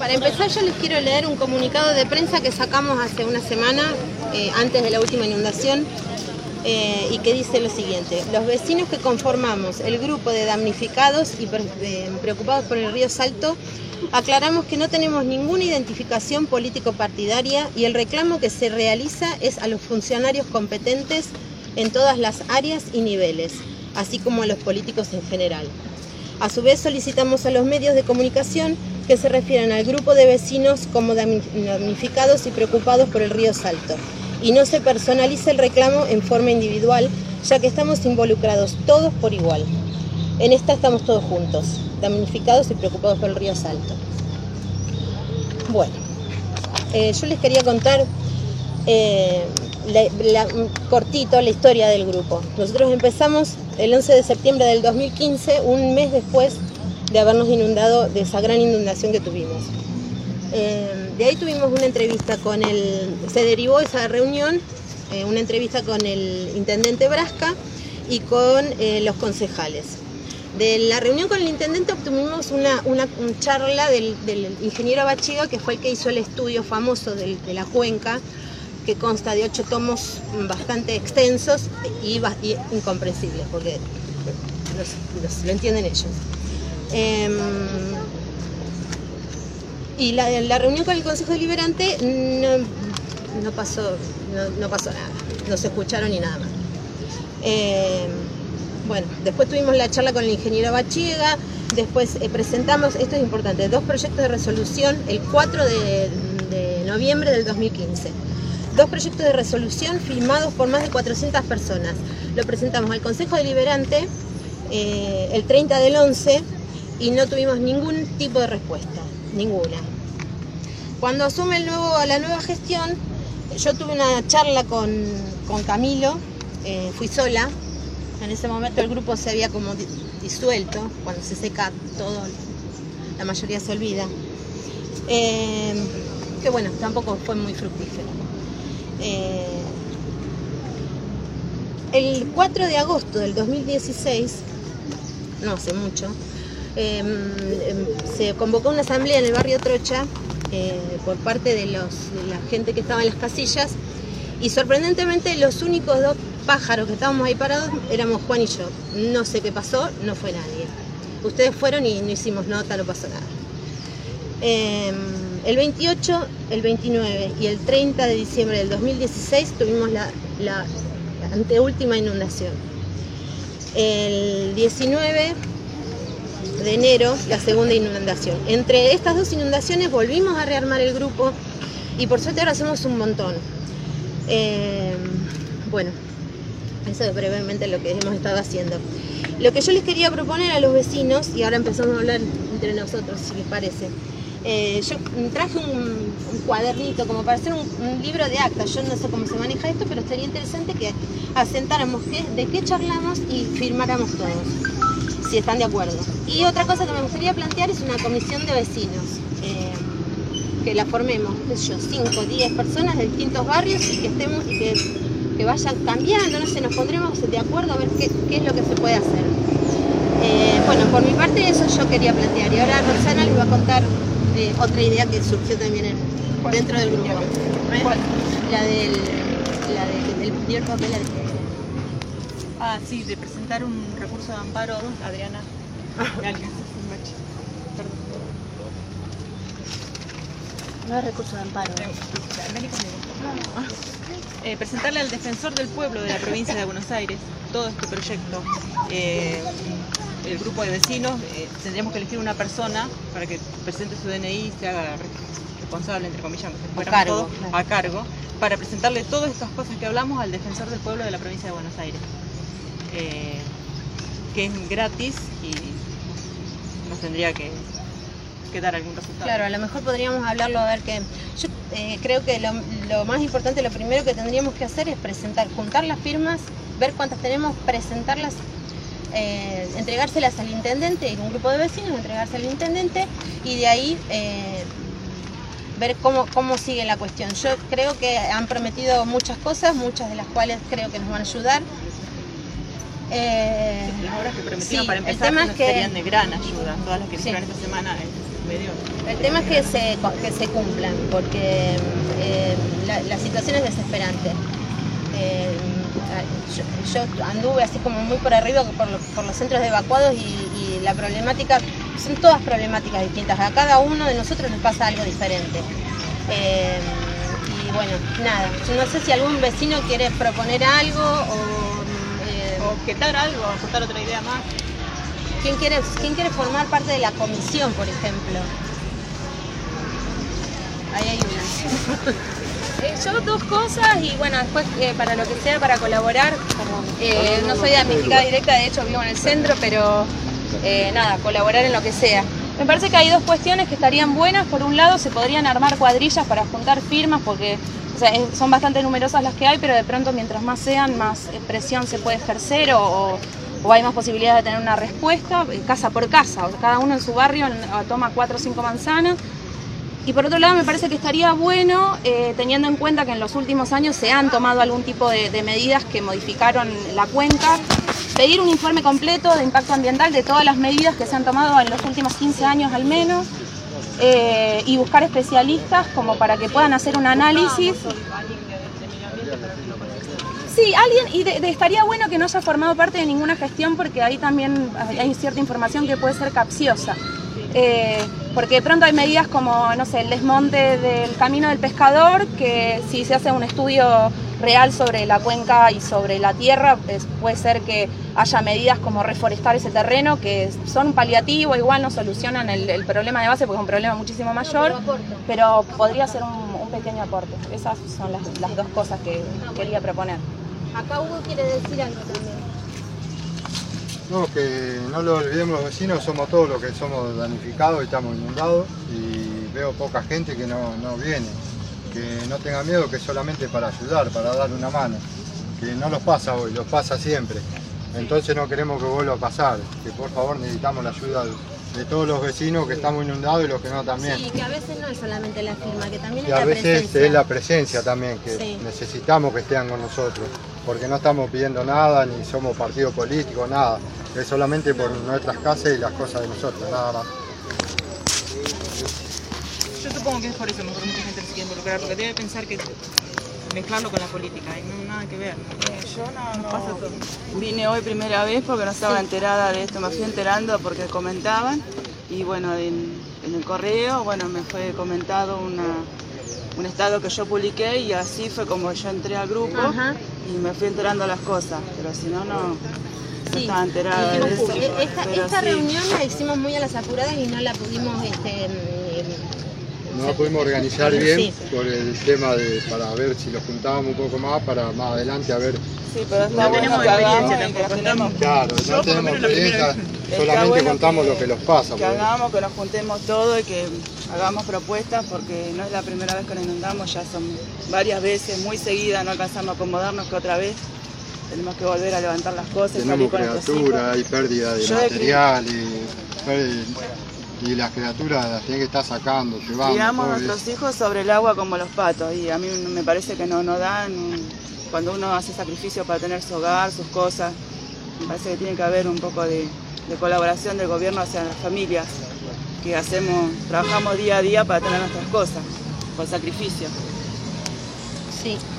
Para empezar, yo les quiero leer un comunicado de prensa que sacamos hace una semana, antes de la última inundación, y que dice lo siguiente: los vecinos que conformamos el grupo de damnificados y preocupados por el río Salto, aclaramos que no tenemos ninguna identificación político-partidaria y el reclamo que se realiza es a los funcionarios competentes en todas las áreas y niveles, así como a los políticos en general. A su vez, solicitamos a los medios de comunicación que se refieran al grupo de vecinos como damnificados y preocupados por el río Salto, y no se personalice el reclamo en forma individual, ya que estamos involucrados todos por igual. En esta estamos todos juntos, damnificados y preocupados por el río Salto. Bueno, yo les quería contar cortito la historia del grupo. Nosotros empezamos el 11 de septiembre del 2015, un mes después de habernos inundado, de esa gran inundación que tuvimos. De ahí tuvimos una entrevista se derivó esa reunión, una entrevista con el intendente Brasca y con los concejales. De la reunión con el intendente obtuvimos una charla del ingeniero Bachiga, que fue el que hizo el estudio famoso de la cuenca, que consta de 8 tomos bastante extensos y incomprensibles, porque lo entienden ellos. Y la reunión con el Consejo Deliberante no pasó nada, no se escucharon ni nada más. Bueno, después tuvimos la charla con el ingeniero Bachiga, después presentamos, esto es importante, 2 proyectos de resolución el 4 de noviembre del 2015. 2 proyectos de resolución firmados por más de 400 personas. Lo presentamos al Consejo Deliberante el 30 del 11 y no tuvimos ningún tipo de respuesta, ninguna. Cuando asume la nueva gestión, yo tuve una charla con Camilo, fui sola. En ese momento el grupo se había como disuelto, cuando se seca todo, la mayoría se olvida. Que bueno, tampoco fue muy fructífero. El 4 de agosto del 2016, no hace mucho, se convocó una asamblea en el barrio Trocha por parte de la gente que estaba en las casillas, y sorprendentemente los únicos 2 pájaros que estábamos ahí parados éramos Juan y yo. No sé qué pasó, no fue nadie. Ustedes fueron y no hicimos nota, no pasó nada. El 28, el 29 y el 30 de diciembre del 2016 tuvimos la anteúltima inundación. El 19 de enero, la segunda inundación. Entre estas 2 inundaciones volvimos a rearmar el grupo y por suerte ahora somos un montón. Bueno, eso es brevemente lo que hemos estado haciendo. Lo que yo les quería proponer a los vecinos, y ahora empezamos a hablar entre nosotros, si les parece. Yo traje un cuadernito como para hacer un libro de actas. Yo no sé cómo se maneja esto, pero estaría interesante que asentáramos de qué charlamos y firmáramos todos, si están de acuerdo. Y otra cosa que me gustaría plantear es una comisión de vecinos, que la formemos, qué sé yo, 5, 10 personas de distintos barrios y que estemos y que vayan cambiando, no sé, nos pondremos de acuerdo a ver qué es lo que se puede hacer. Bueno, por mi parte eso yo quería plantear, y ahora Roxana les va a contar otra idea que surgió también dentro del grupo. La del primer papel. Sí, de presentar un recurso de amparo, Adriana. No es recurso de amparo. Presentarle al defensor del pueblo de la provincia de Buenos Aires todo este proyecto. El grupo de vecinos, tendríamos que elegir una persona para que presente su DNI y se haga responsable, entre comillas, a cargo, para presentarle todas estas cosas que hablamos al defensor del pueblo de la provincia de Buenos Aires, que es gratis y nos tendría que dar algún resultado. Claro, a lo mejor podríamos hablarlo, a ver qué. Yo creo que lo más importante, lo primero que tendríamos que hacer es juntar las firmas, ver cuántas tenemos, presentarlas, entregárselas al intendente, ir un grupo de vecinos, entregárselo al intendente y de ahí ver cómo sigue la cuestión. Yo creo que han prometido muchas cosas, muchas de las cuales creo que nos van a ayudar. Las obras que prometieron, sí, para empezar, serían de gran ayuda. Todas las que hicieron esta semana medios. El tema es que se cumplan, porque la situación es desesperante. Yo anduve así como muy por arriba por los centros de evacuados y la problemática, son todas problemáticas distintas. A cada uno de nosotros nos pasa algo diferente. Y bueno, nada, yo no sé si algún vecino quiere proponer algo O objetar algo, aportar otra idea más. ¿Quién quiere formar parte de la comisión, por ejemplo? Ahí hay una. Yo dos cosas y bueno, después para lo que sea, para colaborar, no soy damnificada directa, de hecho vivo en el centro, pero nada, colaborar en lo que sea. Me parece que hay dos cuestiones que estarían buenas. Por un lado, se podrían armar cuadrillas para juntar firmas, porque o sea, son bastante numerosas las que hay, pero de pronto mientras más sean, más presión se puede ejercer o hay más posibilidades de tener una respuesta, casa por casa. O sea, cada uno en su barrio toma 4 o 5 manzanas. Y por otro lado me parece que estaría bueno, teniendo en cuenta que en los últimos años se han tomado algún tipo de medidas que modificaron la cuenca, pedir un informe completo de impacto ambiental de todas las medidas que se han tomado en los últimos 15 años al menos, y buscar especialistas como para que puedan hacer un análisis. Sí, alguien, y estaría bueno que no haya formado parte de ninguna gestión, porque ahí también hay cierta información que puede ser capciosa. Porque de pronto hay medidas como, no sé, el desmonte del camino del pescador, que si se hace un estudio real sobre la cuenca y sobre la tierra, puede ser que haya medidas como reforestar ese terreno, que son un paliativo, igual no solucionan el problema de base porque es un problema muchísimo mayor, pero podría ser un pequeño aporte. Esas son las dos cosas que quería proponer. Acá Hugo quiere decir algo también. No, que no lo olvidemos los vecinos, somos todos los que somos damnificados y estamos inundados, y veo poca gente que no viene, que no tenga miedo, que es solamente para ayudar, para dar una mano, que no los pasa hoy, los pasa siempre, entonces no queremos que vuelva a pasar, que por favor necesitamos la ayuda de todos los vecinos que estamos inundados y los que no también. Sí, que a veces no es solamente la firma, que también es la presencia. Y a veces es la presencia también, que sí, necesitamos que estén con nosotros, porque no estamos pidiendo nada, ni somos partido político, nada. Es solamente por nuestras casas y las cosas de nosotros, nada más. Yo supongo que es por eso, mejor mucha gente se quiere involucrar, porque debe pensar que mezclarlo con la política, y no nada que ver. Yo no vine hoy primera vez porque no estaba enterada de esto, me fui enterando porque comentaban, y bueno, en el correo, bueno, me fue comentado un estado que yo publiqué, y así fue como yo entré al grupo. Ajá. Y me fui enterando las cosas, pero si no, no estaba enterada de eso. Esta reunión la hicimos muy a las apuradas y no la pudimos no la pudimos organizar bien, sí, por el tema para ver si lo juntábamos un poco más, para más adelante a ver. Sí, pero está bueno que hagamos, claro, no tenemos experiencia, solamente contamos lo que nos pasa. Que hagamos, que nos juntemos todo y que hagamos propuestas, porque no es la primera vez que nos inundamos, ya son varias veces, muy seguidas, no alcanzamos a acomodarnos, que otra vez tenemos que volver a levantar las cosas. Tenemos criaturas, hay pérdida de material, y las criaturas las tienen que estar sacando, llevando. Criamos a nuestros hijos sobre el agua como los patos, y a mí me parece que no dan, cuando uno hace sacrificio para tener su hogar, sus cosas, me parece que tiene que haber un poco de colaboración del gobierno hacia las familias, que trabajamos día a día para tener nuestras cosas, con sacrificio. Sí.